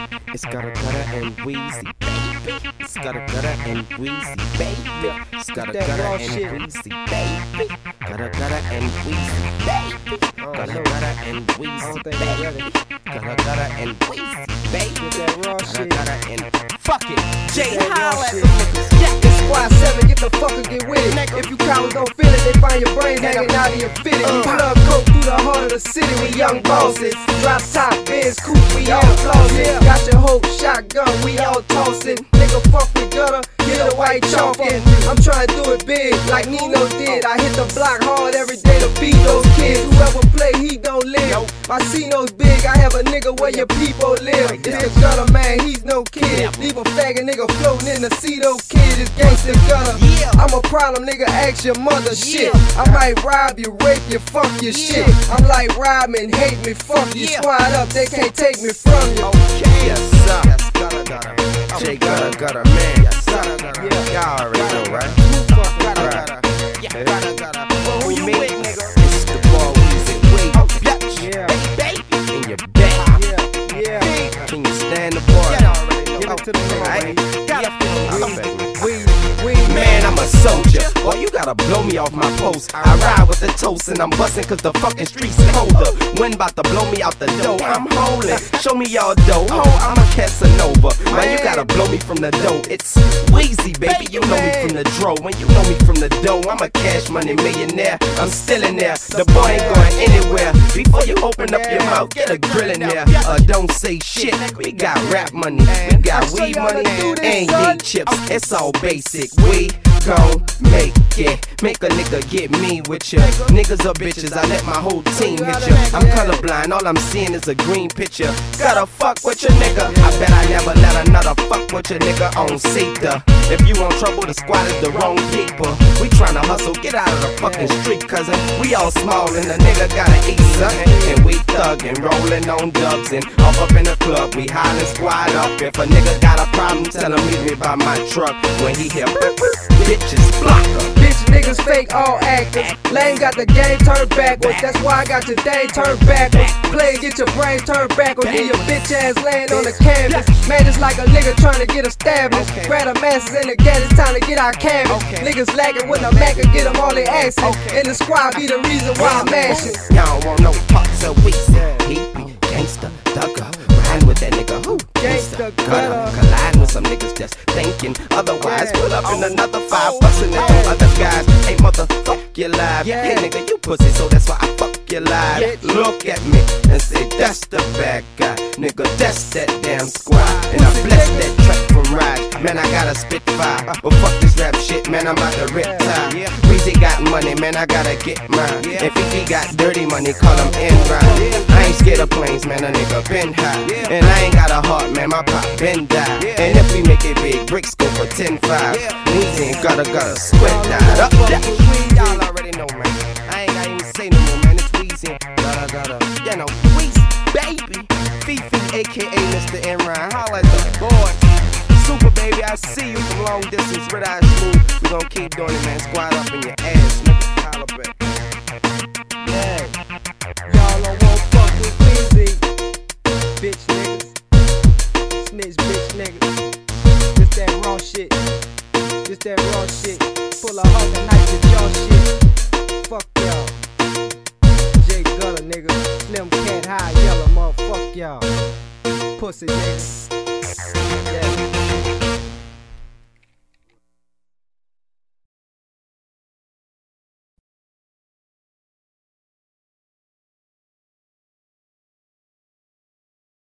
It's Gutter Gutter and Weezy, baby. It's Gutter Gutter and Weezy, baby. It's Gutter Gutter and Weezy, baby. Gutter Gutter and Weezy, baby. Gutter Gutter and Weezy, baby. Gutter Gutter and Weezy, baby. Gutter Gutter and fuck it, Jay Holla at the niggas. It's Squad 7, get the fuck and get with it. If you cowards don't feel it, they find your brains hanging out of your fitted. Pull up coke through the heart of the city, we young bosses. Drop top, Benz, coupe, we all flossing. Got your whole shotgun, we all tossing. Nigga fuck with gutter, get a white chalkin'. I'm trying to do it big, like Nino did. I hit the block hard every day to feed those kids. Whoever play, he don't live. My C-no's big, I have a nigga where your people live. It's the gutter man, he's no kid. Leave a faggot nigga floating in the C-no kid, it's gangsta gutter. I'm a problem nigga, ask your mother shit. I might rob you, rape you, fuck your shit. I'm like Rodman, hate me, fuck you. Squad up, they can't take me from you. Okay, yes sir. Yes, Gutter Gutter. Jay Gutter Gutter, man. Yes sir. Y'all already know, right? Gutter Gutter. Yeah, Gutter Gutter. Who you with, nigga? It's the boy Weezy, wait, Yeah. baby, in your back. Yeah. Can you stand the boy? Give it to the nigga, Man, I'm a soldier. Boy, you gotta blow me off my post. I ride with the toast and I'm bustin' cause the fucking streets colder. Wind bout to blow me out the dough. I'm holding. Show me y'all dough. Ho, I'm a Casanova. Man, you gotta blow me from the dough. It's Weezy, baby. You know me from the dro. When you know me from the dough, I'm a cash money millionaire. I'm still in there. The boy ain't going anywhere. Before you open up your mouth, get a grill in there. Don't say shit. We got rap money. We got weed money and yeet chips. It's all basic. We gon' make it. Make a nigga get me with ya. Niggas or bitches, I let my whole team hit ya. I'm colorblind, all I'm seeing is a green picture. Gotta fuck with your nigga. I bet I never let another fuck with your nigga on Seta. If you want trouble, the squad is the wrong people. We tryna hustle, get out of the fucking street, cousin. We all small and the nigga gotta eat something. And we thuggin', rollin' on dubs and off up in the club. We hollin' squad up. If a nigga got a problem, tell him meet me by my truck. When he hear bitches block her. Bitch niggas fake all actors. Lane got the game turned backwards. That's why I got your day turned backwards. Play and get your brains turned backwards. Then your bitch ass laying on the canvas. Man, it's like a nigga trying to get established. Grab the masses in the gas, it's time to get our canvas. Niggas lacking when I'm Mac and get them all they assin'. And the squad be the reason why I'm mashing. Y'all don't want no parts of Weezy. He be gangsta, thugger. Riding with that nigga who? Gangsta Gutter. Colliding with some niggas just thinking otherwise. Pull up in another 5 bustin' at them other guys. Hey, motherfuck your life. Hey, nigga, you pussy, so that's why I fuck your life. Look at me and say, that's the bad guy. Nigga, that's that damn squad. And I bless that track from Raj. Man, I gotta spit fire. But fuck this rap shit, man, I'm about to rip tie. Weezy got money, man, I gotta get mine. If he got dirty money, call him Enron. I ain't scared of planes, man, a nigga been high. And I ain't got a heart, man, my pop been died. And if we make it big, bricks go for 10-5. Weezy ain't gotta sweat that up. Y'all already know, man. I ain't gotta even say no more, man. It's Weezy. Gotta, you know, Weezy, baby. Fifi, aka Mr. Enron. Holla at the boy. Super baby, I see you from long distance. Red Eye Smooth. We gon' keep doing it, man. Squad up in your ass, nigga. Holla back. Yeah. Y'all don't want fuck with Weezy. Bitch niggas. Snitch bitch niggas. This that raw shit. This that raw shit. Full of hawk and knife with y'all shit. Fuck y'all. Jay Gutter nigga. Slim Cat High Yellow motherfuck y'all. Pussy nigga.